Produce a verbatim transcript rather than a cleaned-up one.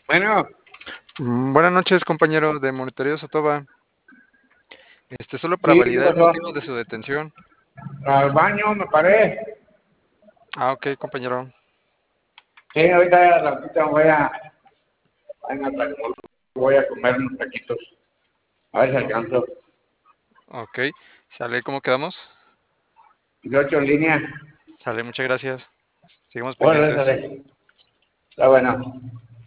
Bueno, Mm, Buenas noches, compañero de Monitoreo Sotoba. Este, solo para sí, ¿qué validar el pasó? motivo de su detención. Al baño, me paré. Ah, ok, compañero. Sí, ahorita a la ratita me voy a, voy a comer unos taquitos. A ver si O- alcanzo. ok, sale, ¿cómo quedamos? De ocho en línea. Sale, muchas gracias. Seguimos Bueno, pendientes. sale. Está bueno.